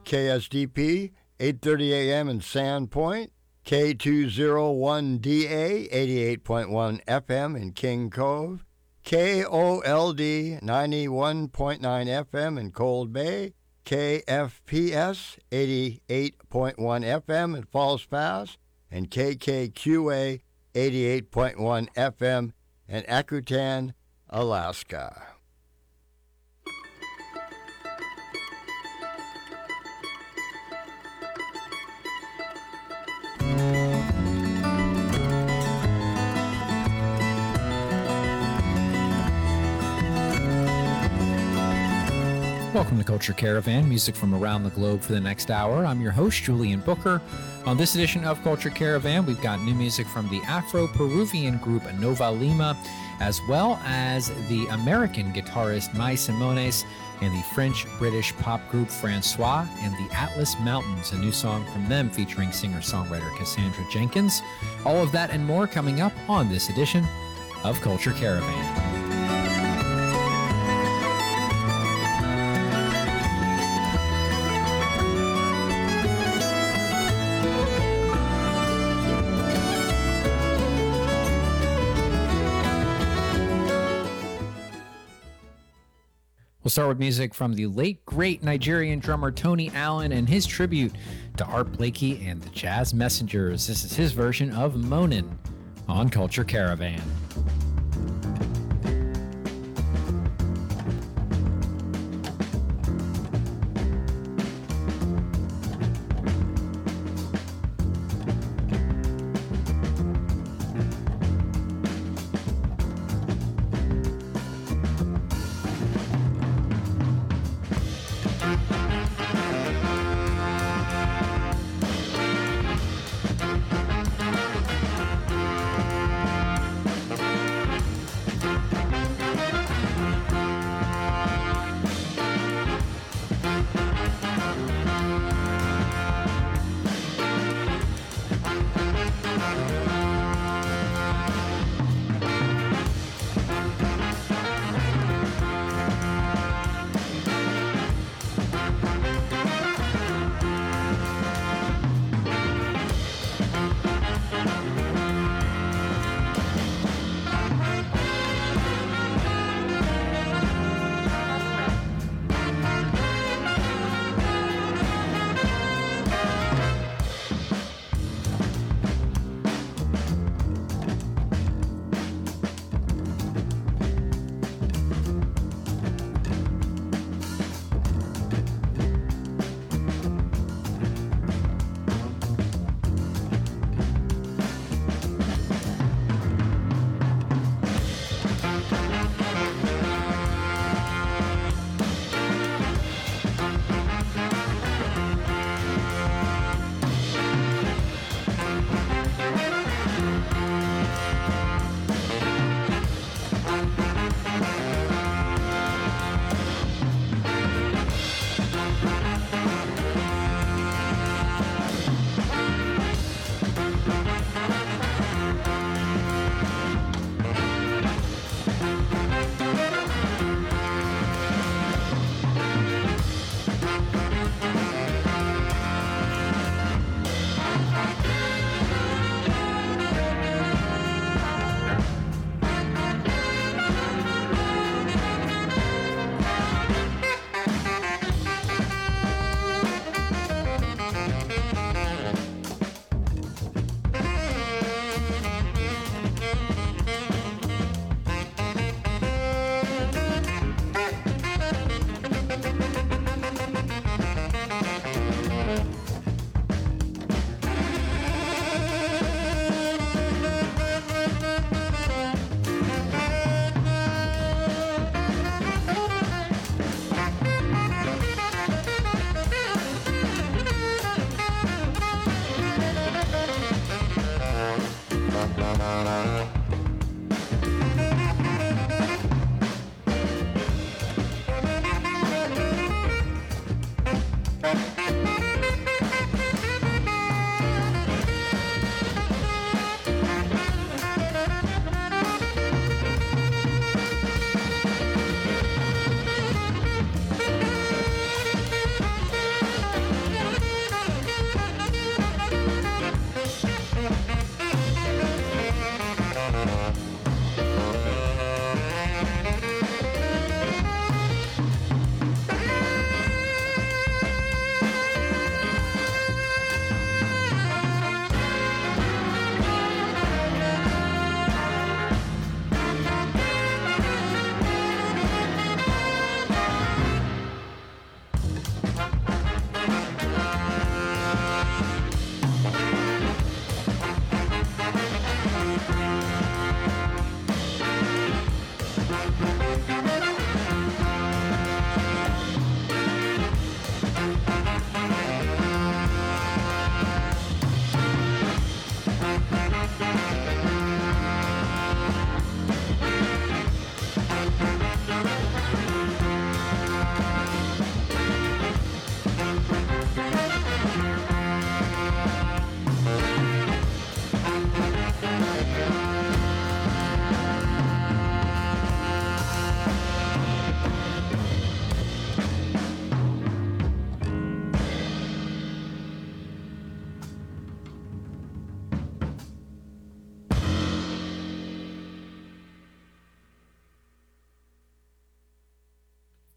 KSDP, 8:30 a.m. in Sandpoint, K201DA, 88.1 FM in King Cove, KOLD, 91.9 FM in Cold Bay, KFPS, 88.1 FM in Falls Pass, and KKQA, 88.1 FM in Akutan, Alaska. Welcome to Culture Caravan, music from around the globe for the next hour. I'm your host, Julian Booker. On this edition of Culture Caravan, we've got new music from the Afro-Peruvian group Nova Lima, as well as the American guitarist Mai Simones and the French-British pop group Francois and the Atlas Mountains, a new song from them featuring singer-songwriter Cassandra Jenkins. All of that and more coming up on this edition of Culture Caravan. We'll start with music from the late, great Nigerian drummer Tony Allen and his tribute to Art Blakey and the Jazz Messengers. This is his version of Moanin' on Culture Caravan.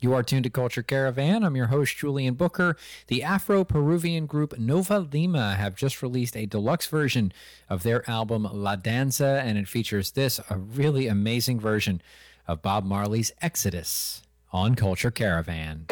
You are tuned to Culture Caravan. I'm your host, Julian Booker. The Afro-Peruvian group Nova Lima have just released a deluxe version of their album La Danza, and it features a really amazing version of Bob Marley's Exodus on Culture Caravan.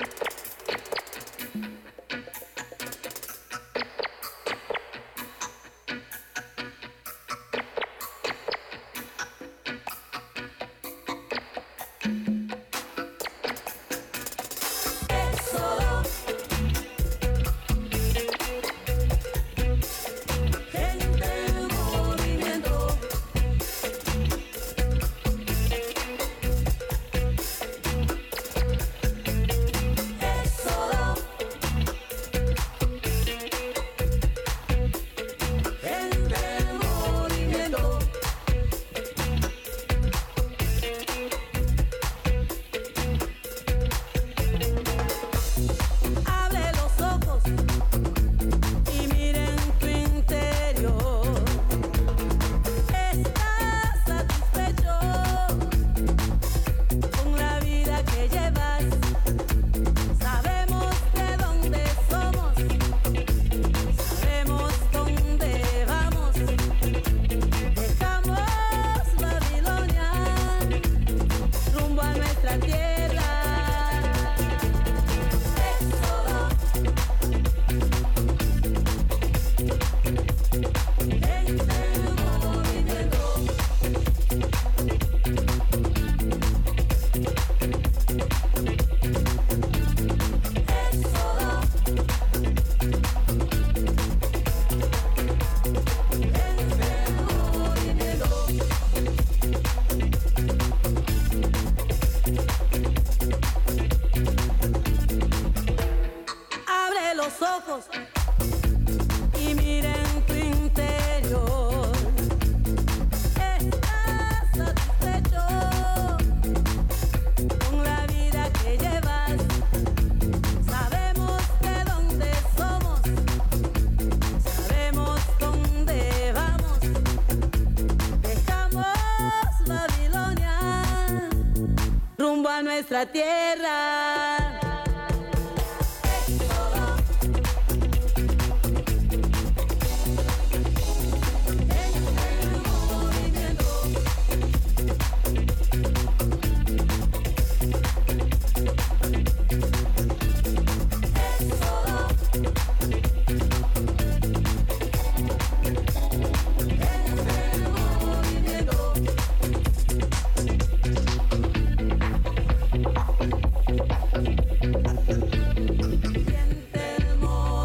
Nuestra tierra. Siente el movimiento.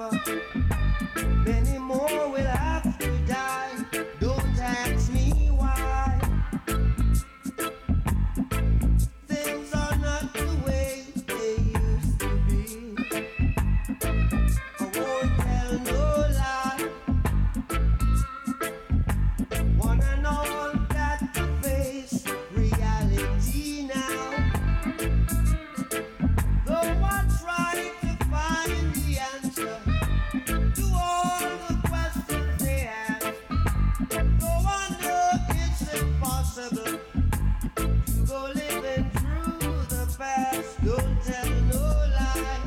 suffer. Many more will have to die. Don't ask me why. Things are not the way they used to be. I won't tell no lie. One and all got to face reality now. Though I try to find the answer to all the questions they ask, though I know it's impossible to go living through the past. Don't tell no lie.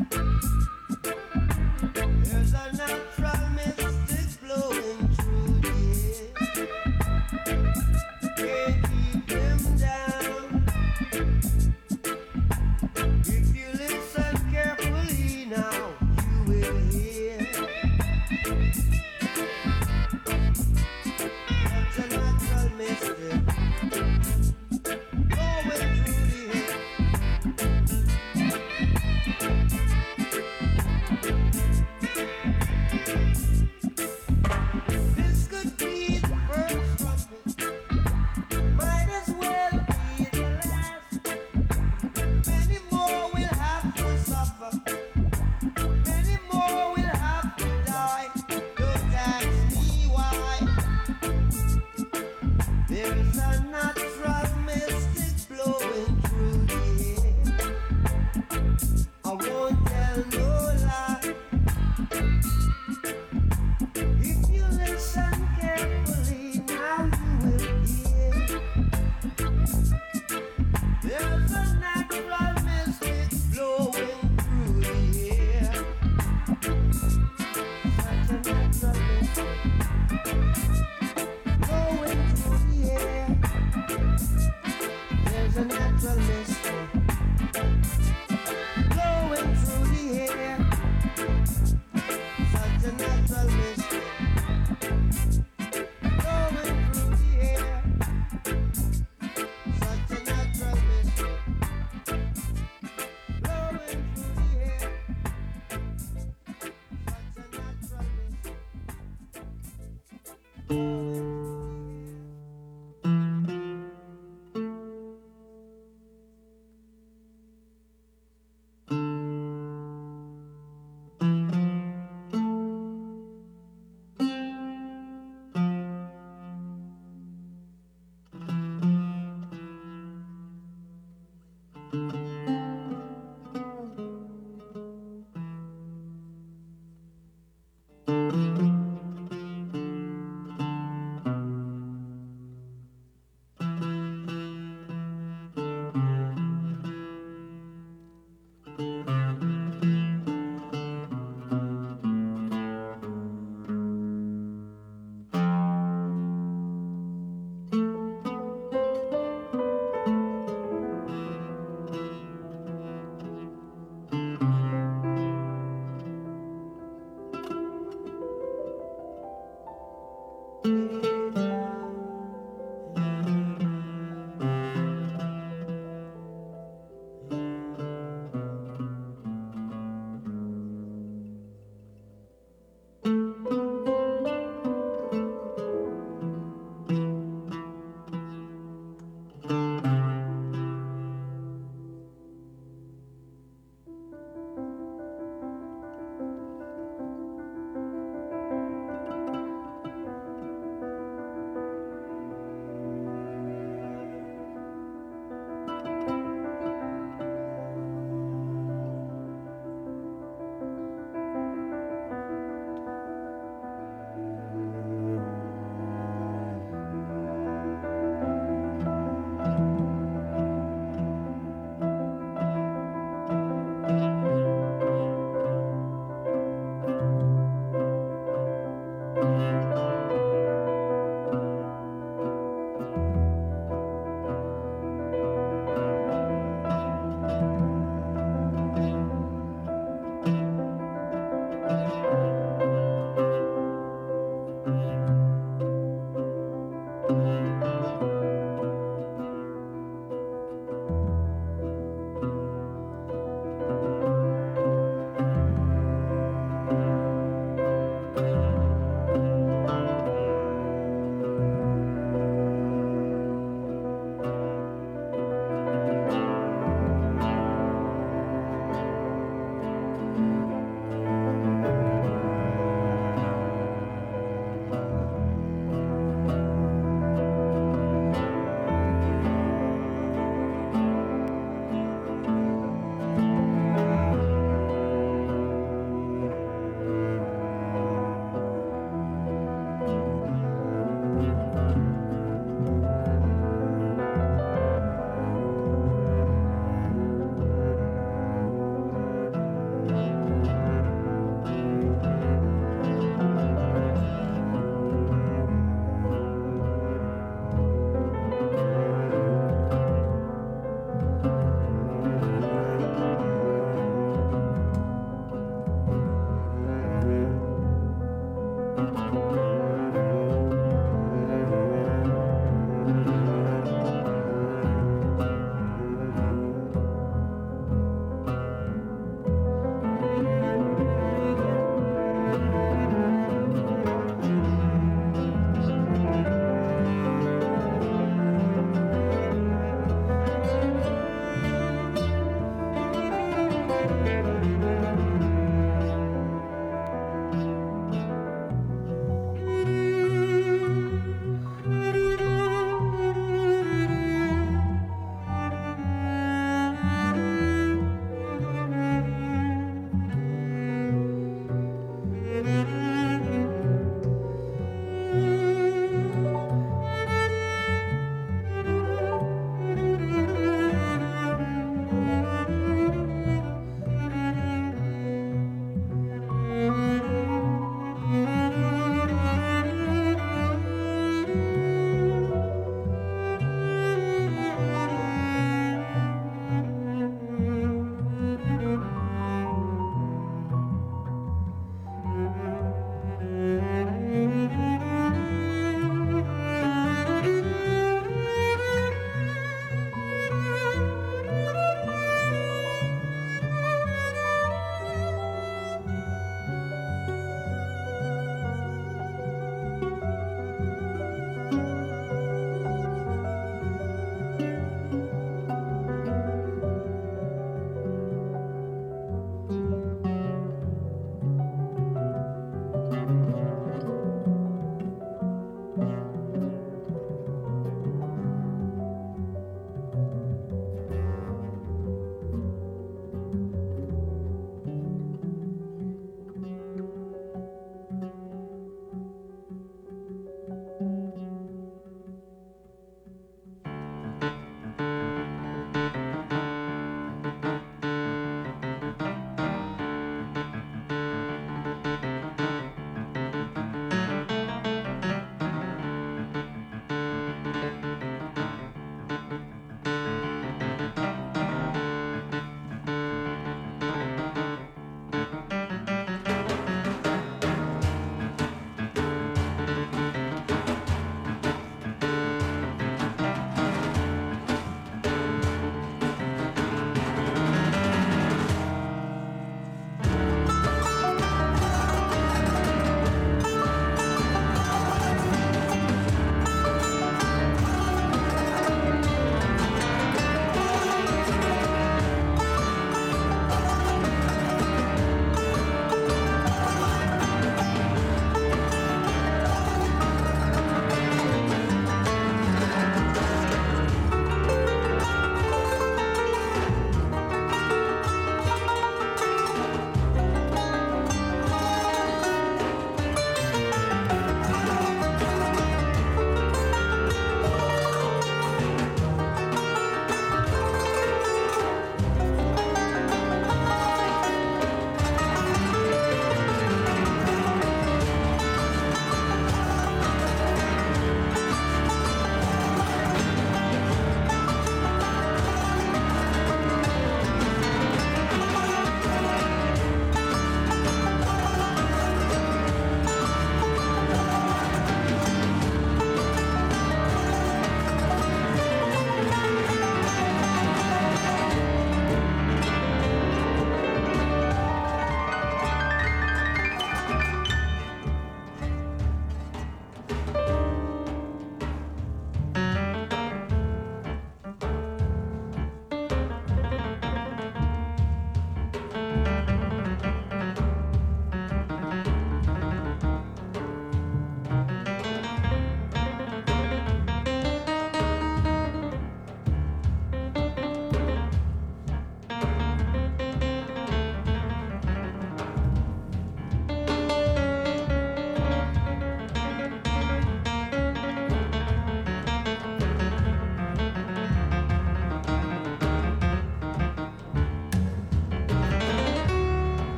There's a natural mystic blowing through the air. Can't keep them down. If you listen carefully now, you will hear. Such a natural mystic blowing through the air. This could be the first trumpet, might as well be the last. Many more will have to suffer, many more will have to die. Don't ask me why. There's a natural mystic blowing through the air. I won't tell no lie. If you listen carefully, now you will hear. There's a natural mystic blowing through the air. Such a natural mystic blowing through the air. There's a natural mystic blowing through the air. Such a natural mystic blowing through the air. Such a natural mystic blowing through the air. Such a natural mystic blowing through the air.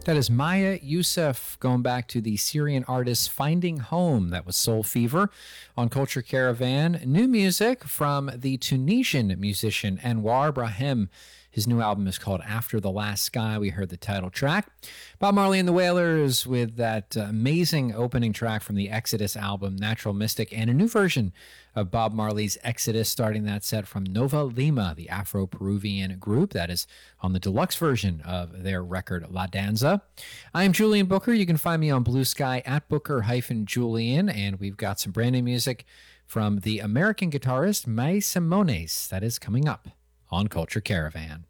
That is Maya Youssef, going back to the Syrian artist Finding Home. That was Soul Fever on Culture Caravan. New music from the Tunisian musician Anwar Brahim. His new album is called After the Last Sky. We heard the title track. Bob Marley and the Wailers with that amazing opening track from the Exodus album, Natural Mystic, and a new version of Bob Marley's Exodus, starting that set from Nova Lima, the Afro-Peruvian group that is on the deluxe version of their record La Danza. I am Julian Booker. You can find me on Blue Sky at Booker-Julian, and we've got some brand new music from the American guitarist May Simones that is coming up on Culture Caravan.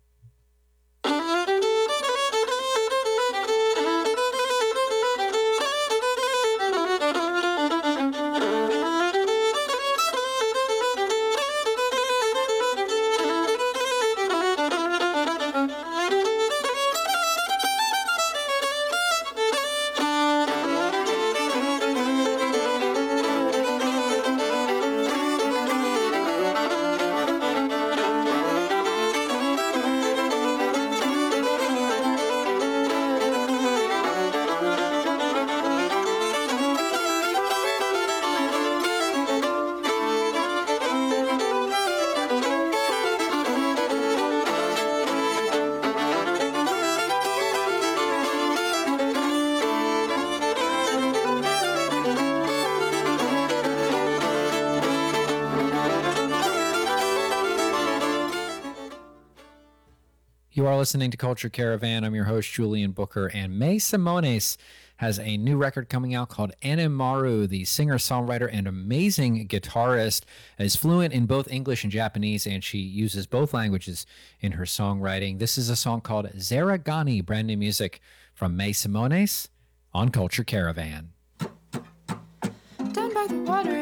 You are listening to Culture Caravan. I'm your host, Julian Booker, and May Simones has a new record coming out called Animaru. The singer-songwriter and amazing guitarist is fluent in both English and Japanese, and she uses both languages in her songwriting. This is a song called Zeragani, brand new music from May Simones on Culture Caravan. Down by the water,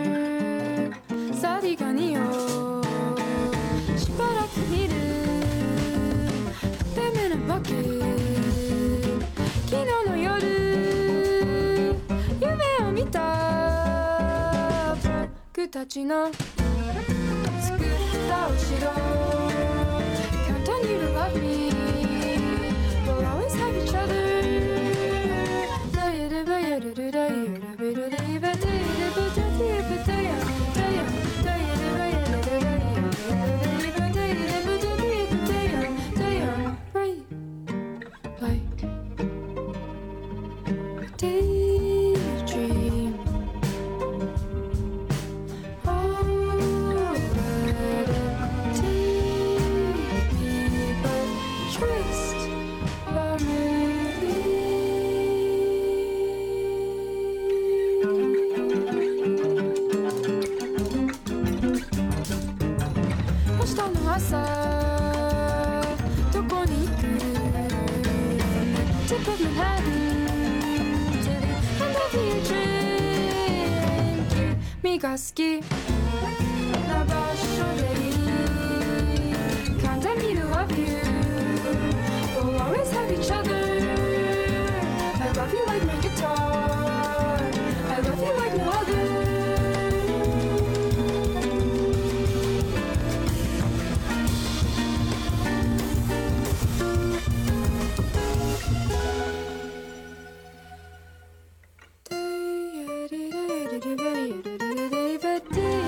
Zarigani yo, shibaraku miru, them in a bucket. Kino no yoru, yume o mita, boku tachi no tsukutta oshiro, continue to love me, we'll always have each other. Daydream. Oh, let it take me, but trust tip of Manhattan to the end of your drink. Meが好きな場所でいい。噛んでみる love you. We'll always have each other. I love you like my guitar. I love you like no other. Day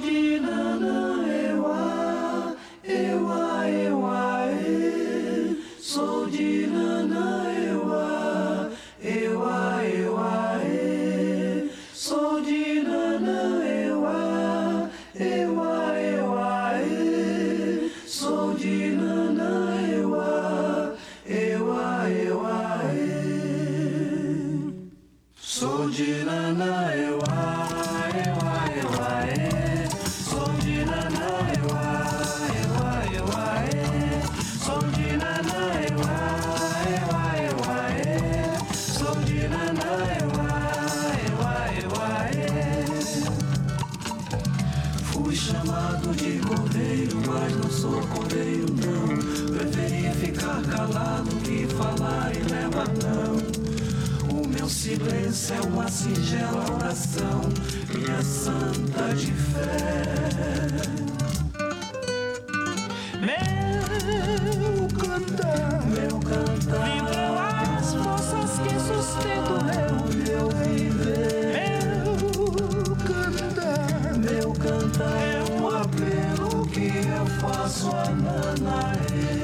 Fui chamado de cordeiro, mas não sou cordeiro não. Preferi ficar calado que falar e leva não. O meu silêncio é uma singela oração, minha santa de fé. Meu cantar, vibram as forças que sustentam meu viver. Meu cantar é um apelo que eu faço a Nanaê.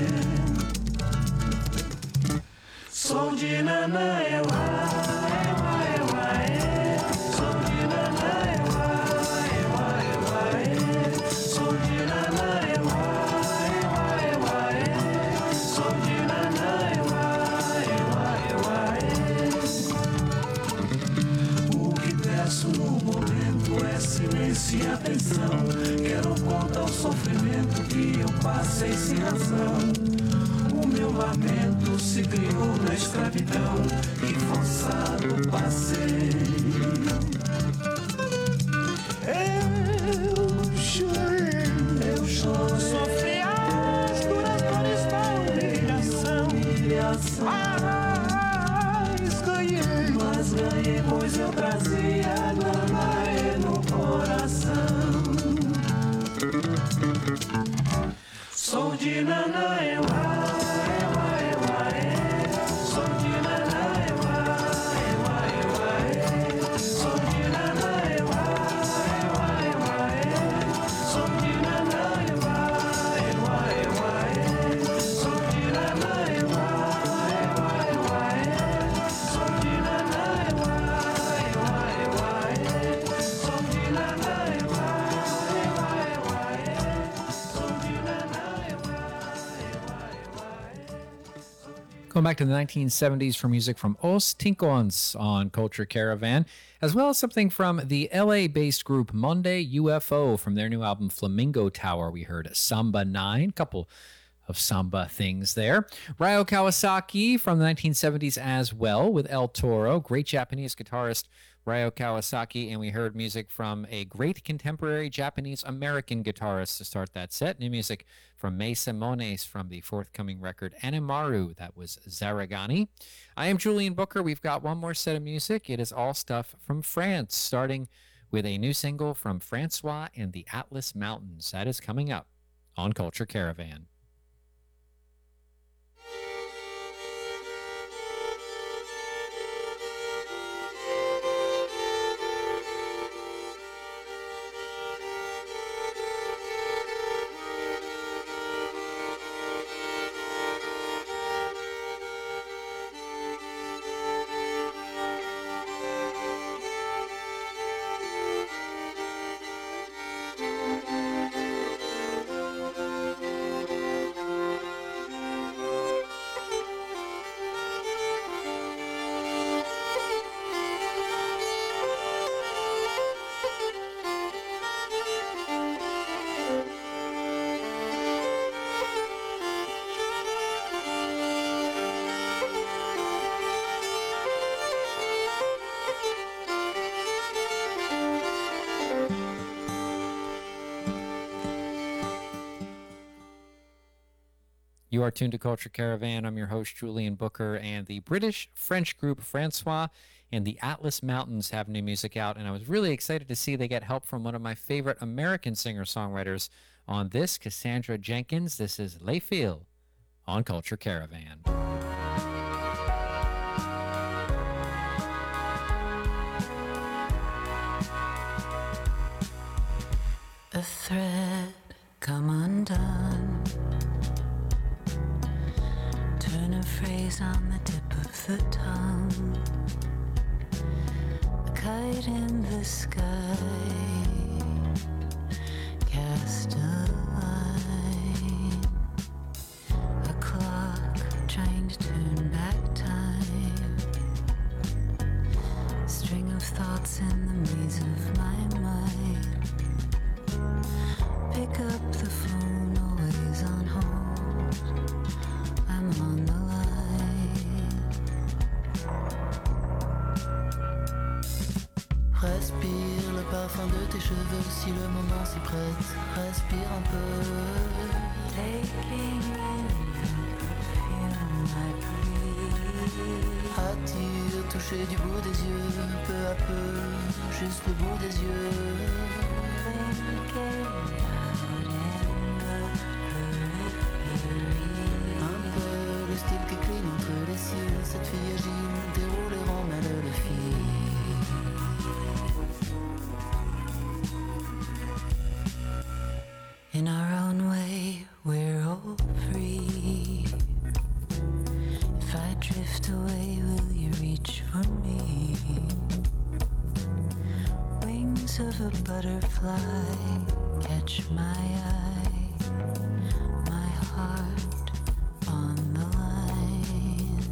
Sou de Nanaê, sou de Nanaê, sou de Nanaê, sou de Nanaê. O que peço no momento é silêncio e atenção. Quero contar o sofrimento que eu passei sem razão. O meu lamento se criou na escravidão e forçado passei. Eu chorei, sofri as duras dores da humilhação. Mas ganhei, pois eu trazia Nanaê no coração. Sou de Nanaê, sou de Nanaê, sou de Nanaê, sou de Nanaê, sou de Nanaê, sou de Going back to the 1970s for music from Os Tinkons on Culture Caravan, as well as something from the LA-based group Monday UFO from their new album Flamingo Tower. We heard Samba 9, couple of samba things there. Ryo Kawasaki from the 1970s as well with El Toro, great Japanese guitarist Ryo Kawasaki, and we heard music from a great contemporary Japanese-American guitarist to start that set. New music from May Simones from the forthcoming record Animaru, that was Zaragani. I am Julian Booker. We've got one more set of music. It is all stuff from France, starting with a new single from Francois and the Atlas Mountains. That is coming up on Culture Caravan. You are tuned to Culture Caravan. I'm your host, Julian Booker, and the British-French group Francois and the Atlas Mountains have new music out, and I was really excited to see they get help from one of my favorite American singer-songwriters on this, Cassandra Jenkins. This is Les Fils on Culture Caravan. A thread come undone. Turn a phrase on the tip of the tongue. A kite in the sky. Cast a line. A clock trying to turn back time. String of thoughts in the maze of my mind. Pick up the phone, always on hold. I'm on the line. Respire le parfum de tes cheveux si le moment s'y prête. Respire un peu. Taking in your perfume, I breathe. Attire, toucher du bout des yeux, peu à peu, juste le bout des yeux. Un peu le style qui cligne entre les cils. Cette fille agile déroule et remêle le fil. In our own way, we're all free. If I drift away, will you reach for me? Wings of a butterfly catch my eye, my heart on the line.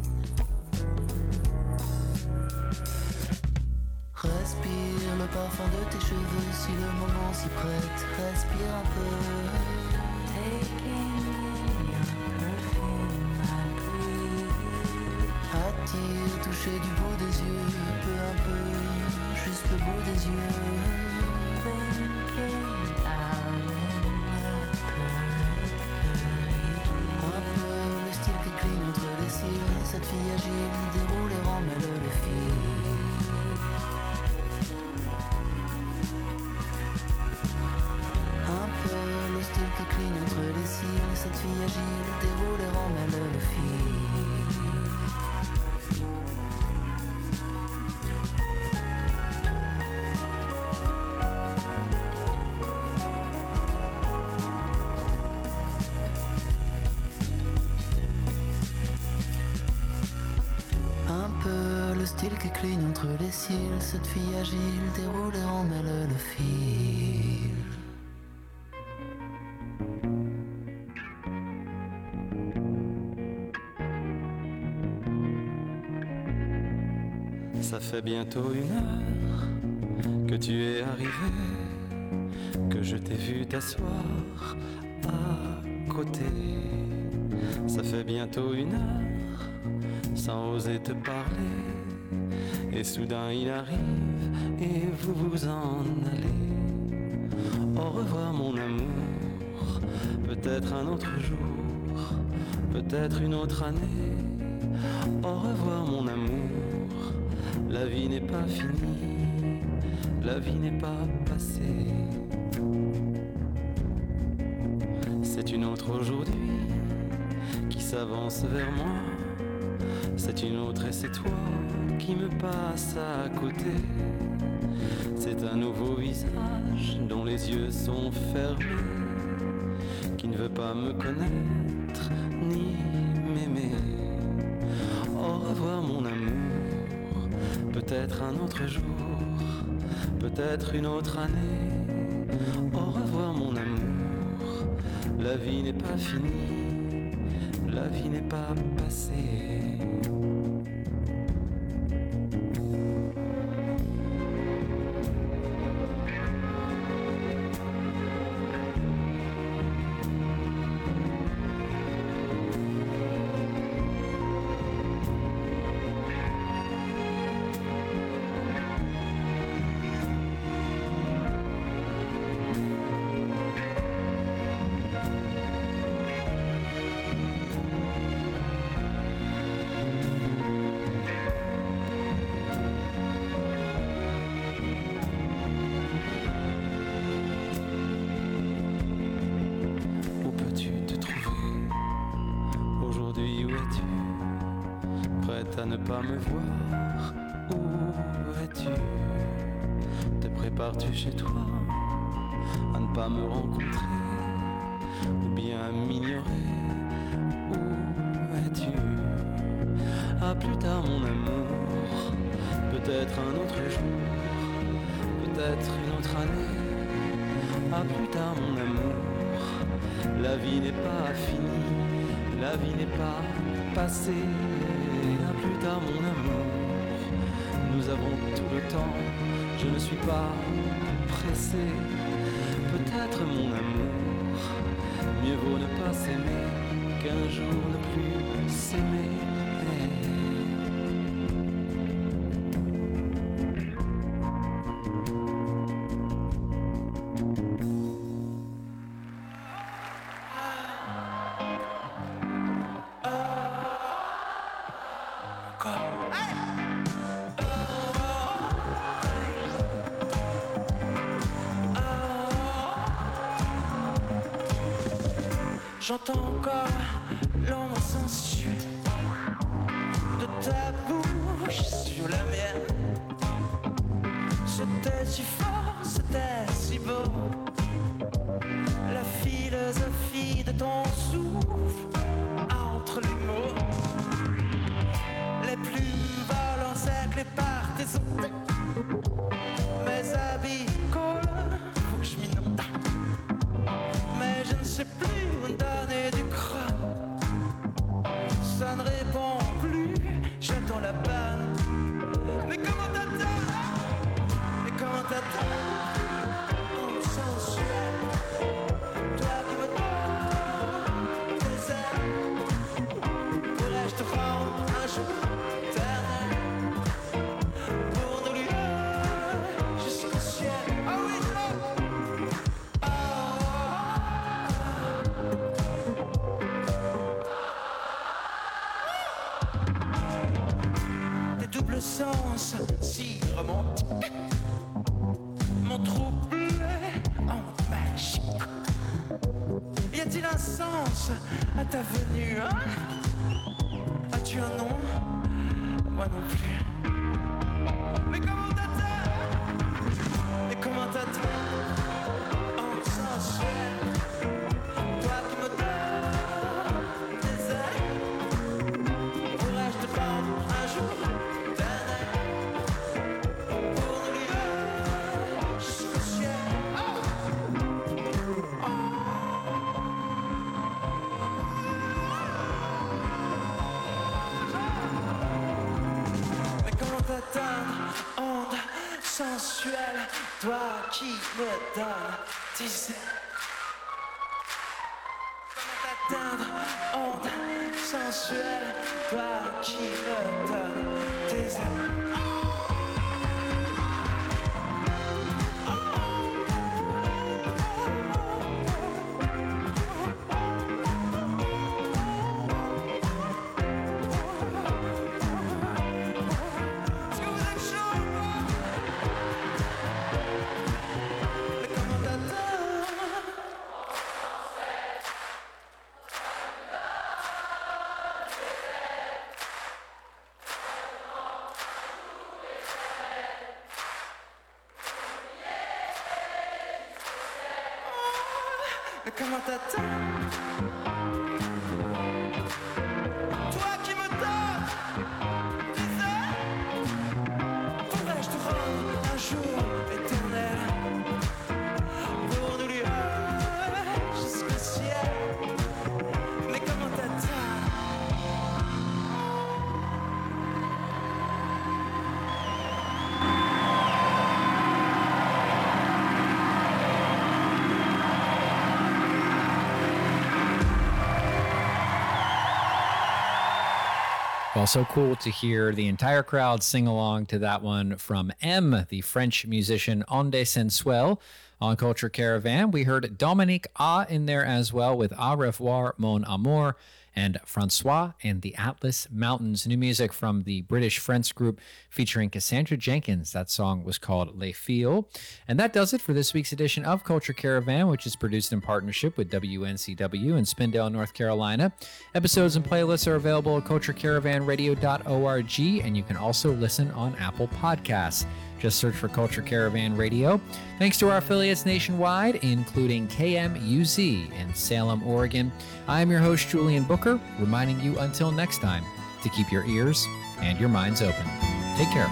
Respire le parfum de tes cheveux si le moment s'y prête. Respire un peu. Taking in your perfume, I breathe. Attire, toucher du bout des yeux, peu à peu, juste le bout des yeux. Thinking out in the periphery. Un peu le style qui cligne entre les cils. Cette fille agile déroule et remêle le fil. Un peu le style qui cligne entre les cils. Cette fille agile déroule et remêle le fil. Un peu le style qui cligne entre les cils. Cette fille agile déroule et remêle le fil. Ça fait bientôt 1 heure que tu es arrivé, que je t'ai vu t'asseoir à côté. Ça fait bientôt 1 heure sans oser te parler. Et soudain il arrive et vous vous en allez. Au revoir mon amour, peut-être un autre jour, peut-être une autre année. Au revoir mon amour, la vie n'est pas finie, la vie n'est pas passée. C'est une autre aujourd'hui qui s'avance vers moi. C'est une autre et c'est toi qui me passe à côté. C'est un nouveau visage dont les yeux sont fermés, qui ne veut pas me connaître ni m'aimer. Au revoir mon amour, peut-être un autre jour, peut-être une autre année. Au revoir mon amour, la vie n'est pas finie, la vie n'est pas passée. À ne pas me voir, où es-tu? Te prépares-tu chez toi à ne pas me rencontrer, ou bien m'ignorer. Où es-tu? À plus tard mon amour, peut-être un autre jour, peut-être une autre année. À plus tard mon amour, la vie n'est pas finie, la vie n'est pas passée. À plus tard mon amour, nous avons tout le temps, je ne suis pas pressé. Peut-être mon amour, mieux vaut ne pas s'aimer qu'un jour ne plus s'aimer. J'entends encore l'ombre sensuelle de ta bouche sur la mienne. C'était si fort, c'était si beau. La philosophie de ton souffle entre les mots. Les plumes volent encerclées par tes ondes. Mes habits collent, faut que je m'inonde. Mais je ne sais plus donner du crâne. Ça ne répond plus, j'attends la panne. Mais comment t'attends? Mais comment t'attends? Oh, sensuel, toi qui me donnes tes ailes. Pourrais-je te rendre un jour éternel? Pour nous lier jusqu'au ciel. Ah oui, double sens si romantique m'ont troublé en magique. Y a-t-il un sens à ta venue, hein? As-tu un nom? Moi non plus. Mais comment t'attends? Mais comment t'attends? En sensuel, toi qui me donnes tes ailes. Pourrais-je te prendre un jour? Onde sensuelle, toi qui me donnes tes ailes. Comment t'atteindre? Onde sensuelle, toi qui me donnes tes ailes. Mais comment t'attends? Toi qui me donnes des ailes. Pourrais-je te rendre un jour éternel? Pour nous lier jusqu'au ciel. Mais comment t'attends? Well, so cool to hear the entire crowd sing along to that one from M, the French musician Onde Sensuel. On Culture Caravan, we heard Dominique A in there as well with Au revoir, mon amour, and Francois and the Atlas Mountains. New music from the British French group featuring Cassandra Jenkins. That song was called Les Filles. And that does it for this week's edition of Culture Caravan, which is produced in partnership with WNCW in Spindale, North Carolina. Episodes and playlists are available at culturecaravanradio.org, and you can also listen on Apple Podcasts. Just search for Culture Caravan Radio. Thanks to our affiliates nationwide, including KMUZ in Salem, Oregon. I'm your host, Julian Booker, reminding you until next time to keep your ears and your minds open. Take care.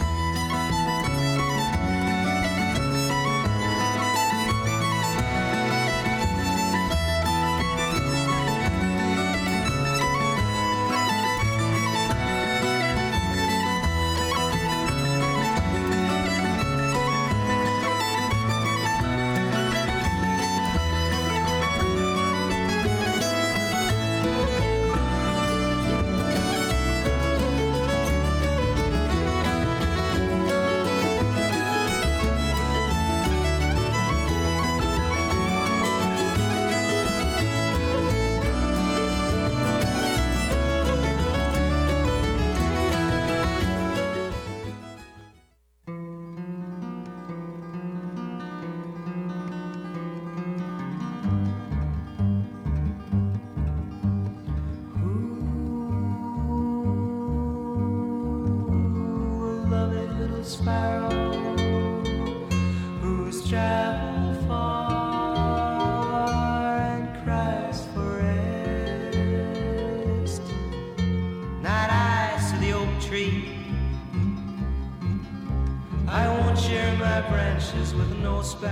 Sparrow who's traveled far and cries for rest. Night eyes to the oak tree, I won't share my branches with no sparrow.